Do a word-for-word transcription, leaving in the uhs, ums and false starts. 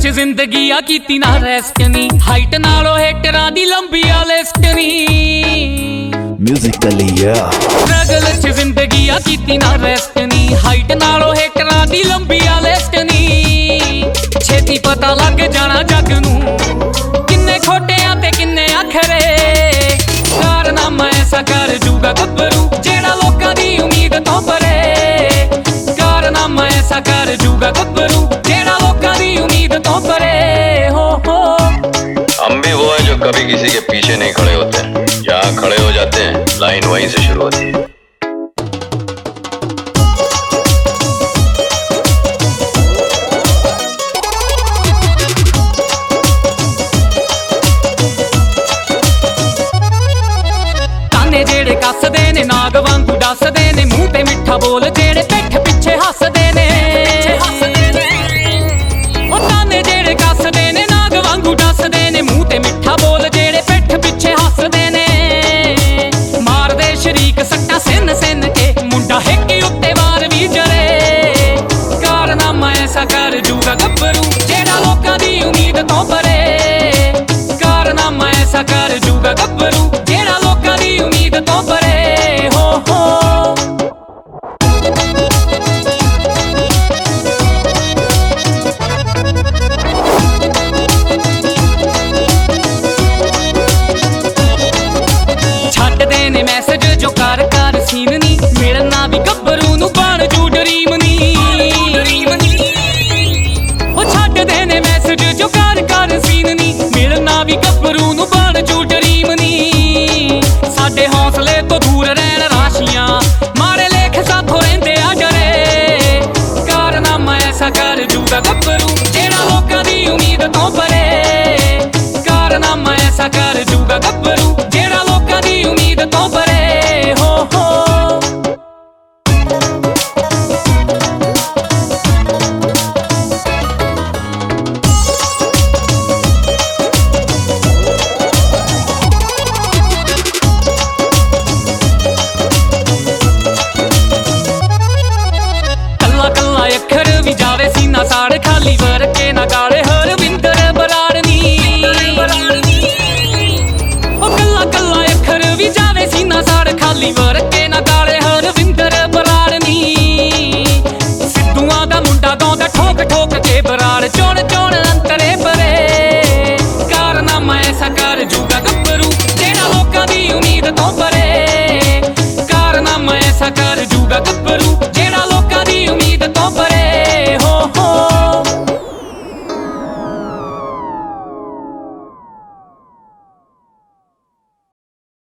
च जिंदगी आ कीती ना रेस्ट नी, हाइट नालों हेटरां दी लंबी आ लिस्ट नी। Musically yeah स्ट्रगल च जिंदगी आ कीती ना रेस्ट नी, हाइट नालों हेटरां दी लंबी आ लिस्ट नी। छेती पता लग जाना जग नूं किन्ने खोटियां ते किन्ने आखरे, कारनामा ऐसा कर जूगा गब्बरू जेड़ा लोकां दी उम्मीद तों परे। कारनामा ऐसा कर जूगा गब्बरू जेड़ा लोकां दी उम्मीद तों परे। हो हो हम भी वो है जो कभी किसी के पीछे नहीं खड़े होते हैं, यहाँ खड़े हो जाते हैं, लाइन वहीं से शुरू होती है। ताने जेड़े कसदे ने नाग वांगू दसदे ने, मूंह ते मिठा बोल जेड़े पिठ पिछे हसदे ने। ओ ताने जेड़े कसदे ने नाग वांगू दसदे ने, मूंह ते मिठा बोल जेड़े पिठ पिछे हसदे ने। मारदे शरीक सट्टा सिन सिन के, मुंडा हिक्की उत्ते वार भी जरे। कारनामा ऐसा कर जूगा गब्बरू जेड़ा लोकां दी उम्मीद तों परे। कारनामा ऐसा कर जूगा गब्बरू जेड़ा लोकां दी उम्मीद तों परे। हो हो छड्डदे ने मैसेज जो कर कर सीन नी, मिलना भी गब्बरू नूं बण जू ड्रीम नी। ओ छड्डदे ने मैसेज जो कर कर सीन नी, मिलना भी गब्बरू नूं बण जू ड्रीम नी। साडे हौसले तो दूर रहन राशियां, मारे लेख साथों रहिंदे आ डरे। कारनामा ऐसा कर जूगा गब्बरू